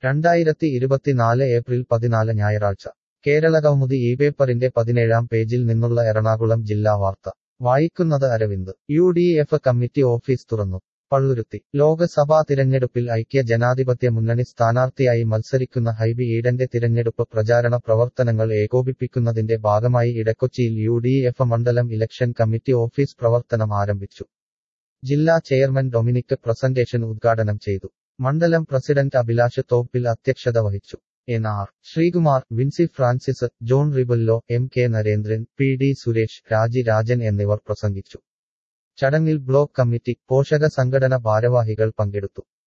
2024 April 14 ഞായറാഴ്ച കേരളകൗമുദി ഇപേപ്പറിന്റെ 17-ാം പേജിൽ നിന്നുള്ള എറണാകുളം ജില്ലാ വാർത്ത വായിക്കുന്നത് അരവിന്ദ്. UDF കമ്മിറ്റി ഓഫീസ് തുറന്നു. പള്ളുരുത്തി. ലോക്സഭാ തിരഞ്ഞെടുപ്പിൽ ഐക്യ ജനാധിപത്യ മുന്നണി സ്ഥാനാർത്ഥിയായി മത്സരിക്കുന്ന ഹൈബി ഈഡന്റെ തിരഞ്ഞെടുപ്പ് പ്രചാരണ പ്രവർത്തനങ്ങൾ ഏകോപിപ്പിക്കുന്നതിന്റെ ഭാഗമായി ഇടക്കൊച്ചിയിൽ UDF മണ്ഡലം ഇലക്ഷൻ കമ്മിറ്റി ഓഫീസ് പ്രവർത്തനം ആരംഭിച്ചു. ജില്ലാ ചെയർമാൻ ഡൊമിനിക് പ്രസന്റേഷൻ ഉദ്ഘാടനം ചെയ്തു. മണ്ഡലം പ്രസിഡന്റ് അഭിലാഷ് തോപ്പിൽ അധ്യക്ഷത വഹിച്ചു. NR Sreekumar, Vincy Francis, John Rebello, MK Narendran, PD Suresh, Raji Rajan എന്നിവർ പ്രസംഗിച്ചു. ചടങ്ങിൽ ബ്ലോക്ക് കമ്മിറ്റി, പോഷക സംഘടന ഭാരവാഹികൾ പങ്കെടുത്തു.